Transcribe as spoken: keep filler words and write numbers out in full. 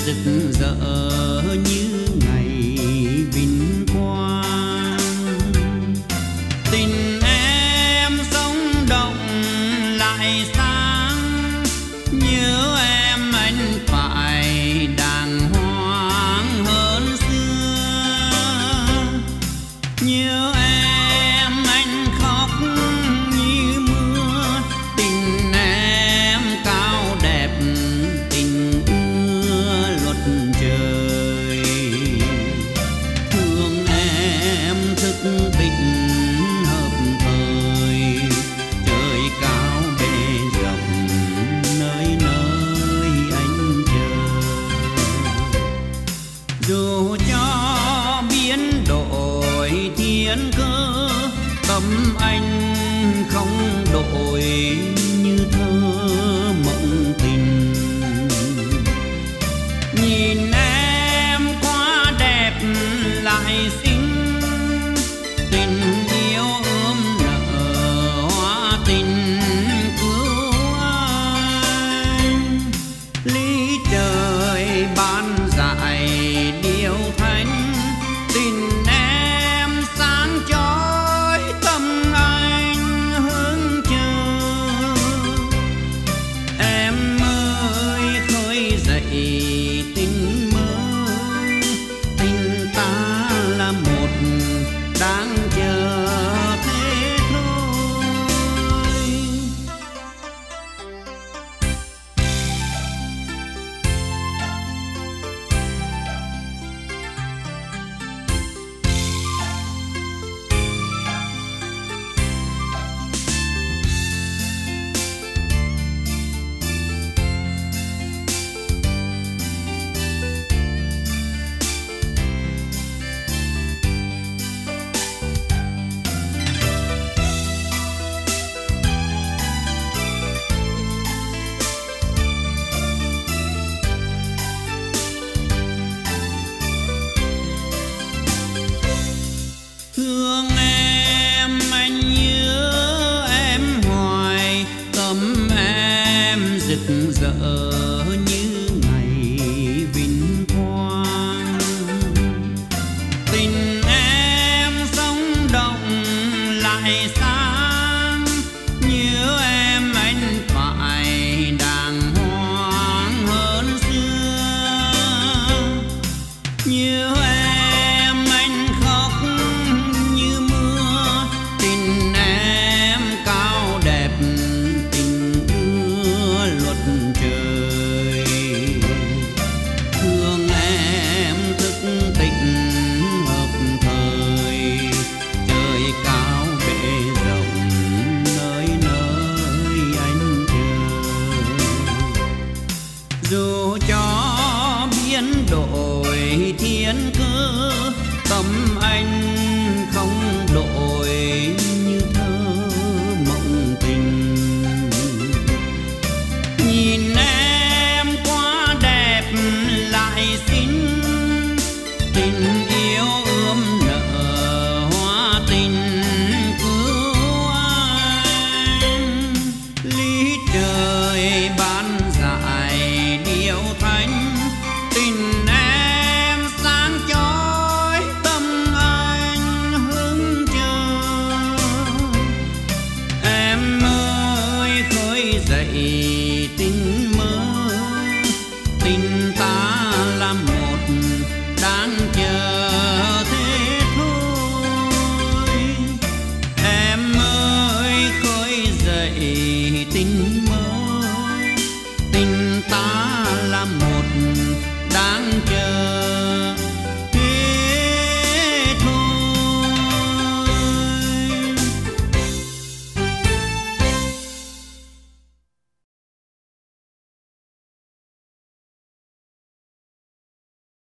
rực rỡ như ngày vinh quang. Tình em sống động lại sáng, nhớ em anh phải đàng hoàng hơn xưa. Nhớ em anh khóc như mưa, tình em cao đẹp tình ưa luật trời. Thương em thức tỉnh hợp thời, trời cao bể rộng nơi nơi anh chờ. Dù cho biến đổi thiên cơ, tâm anh không đổi như thơ mộng tình. Nhìn em quá đẹp lại xinh, tình yêu ươm nở hoa tình cứu anh. Lý trời ban dạy điều thánh, tình em sáng chói tâm anh hướng chờ. Em ơi khơi dậy tình mới, tình ta là một đang chờ thế thôi. Thương em anh nhớ em hoài, tâm em rực rỡ như ngày vinh quang. Tình em sống động lại sáng, nhớ em anh phải đàng hoàng hơn xưa. Nhớ em anh khóc như mưa, tình em cao đẹp tình ưa luật trời. Thương em thức tỉnh hợp thời, trời cao bể rộng nơi nơi anh chờ. Dù cho biến đổi thiên cơ, tâm anh